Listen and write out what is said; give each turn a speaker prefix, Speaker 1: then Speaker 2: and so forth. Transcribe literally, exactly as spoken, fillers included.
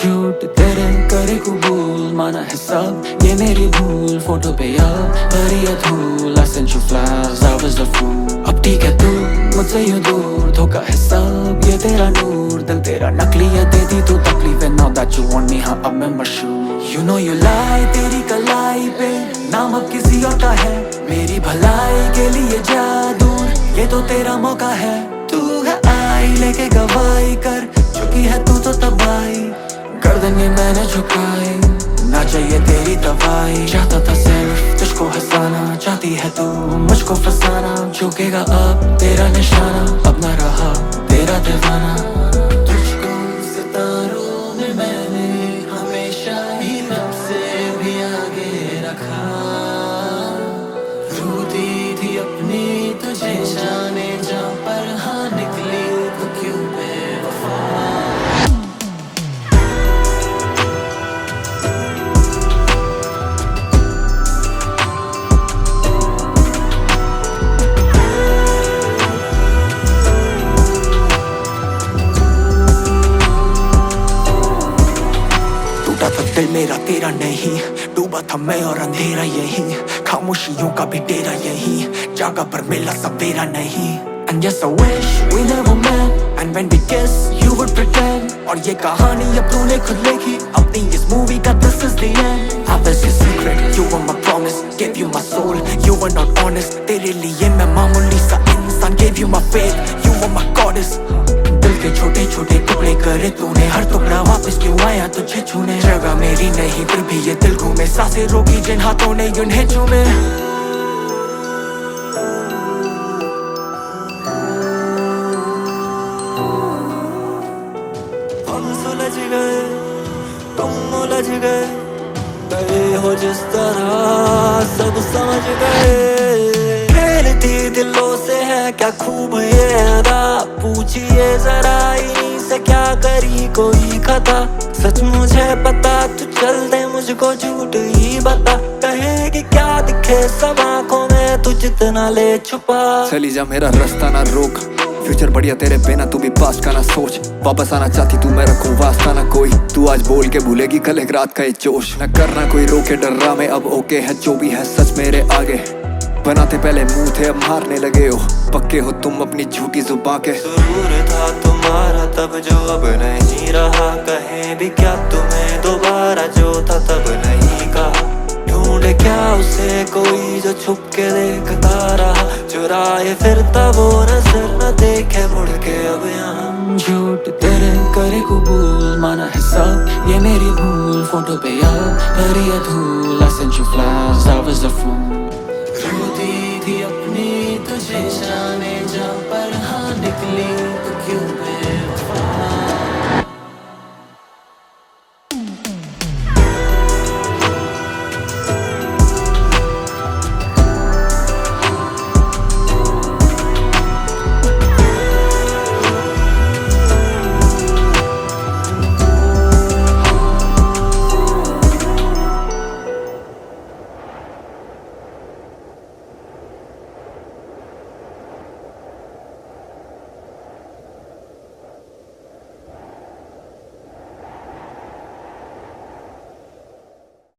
Speaker 1: झूठ तेरे करे कबूल, माना है सब ये मेरी भूल। फोटो पे याद भरी है धूल, I sent you flowers, I was the fool। अब ठीक है तू मुझसे यूं दूर, धोखा है सब ये तेरा नूर। दिल तेरा नकली है, दे दी तू तकलीफ, now that you want me, हाँ अब मैं मशहूर। You know you lie, तेरी कलाई पे नाम अब किसी और का है। मेरी भलाई के लिए जा दूर, ये तो तेरा मौका है। तू है आई लेके गवाही कर, चुकी है तू तो तबाही। गर्दन ये मैंने झुकाई, ना चाहिए तेरी दवाई। चाहता था सिर्फ तुझको हंसाना, चाहती है तू मुझको फंसाना। झुकेगा अब तेरा निशाना, अब ना रहा तेरा दीवाना। तुझको सितारों में मैंने हमेशा ही रब से भी आगे रखा। रोती थी अपनी तुझे जाने जा, पर हाँ निकली तो क्यों बेवफा। दिल मेरा तेरा नहीं, डूबा था मैं और अंधेरा यही। खामोशियों का भी डेरा यही, जागा पर मिला सवेरा नहीं। And yes I wish we never met, and when we kiss you would pretend। और ये कहानी अब तूने खुद लिखी, अपनी इस मूवी का this is the end। I was your secret, you were my promise, gave you my soul, you were not honest। तेरे लिए मैं मामूली सा इंसान, gave you my faith, you were my goddess। दिल के छोटे छोटे टुकड़े करे तूने, हर टुकड़ा वापस क्यों आया तुझे छूने। जगह मेरी नहीं फिर भी ये दिल घूमे, सांसें रोकी जिन हाथों ने उन्हें चूमे। हम सुलझ गए तुम उलझ गए, गए हो जिस तरह सब समझ गए। खेलती दिलों से है क्या खूब ये अदा, पूछिए जरा इन्हीं से क्या करी कोई खता। सच मुझे पता तू चल दे मुझको झूठ ही बता, कहेगी क्या दिखे सब आंखों में तू जितना ले छुपा।
Speaker 2: चली जा मेरा रास्ता ना रोक, फ्यूचर बढ़िया तेरे बिना, तू भी पास्ट का ना सोच। वापस आना चाहती तू, मैं रखूं वास्ता ना कोई। तू आज बोल के भूलेगी कल एक रात का ये जोश। न करना कोई रोके डर्रा में, अब ओके है जो भी है सच मेरे आगे। बनाते पहले मुंह थे अब मारने लगे हो, पक्के हो तुम अपनी झूठी जुबां के।
Speaker 3: सुरूर था तुम्हारा तब जो अब नहीं रहा, कहे भी क्या तुम्हें दोबारा जो था तब नहीं कहा। ढूंढे क्या उसे कोई जो छुप के देखता रहा, चुराए फिरता वो नजर न देखे मुड़ के अब यहाँ।
Speaker 1: झूठ तेरे करे कबूल, माना है सब ये मेरी भूल। फोटो पे याद भरी है धूल, I sent you flowers, I was the fool।
Speaker 3: रोती थी अपनी तुझे जाने जा, पर हाँ निकली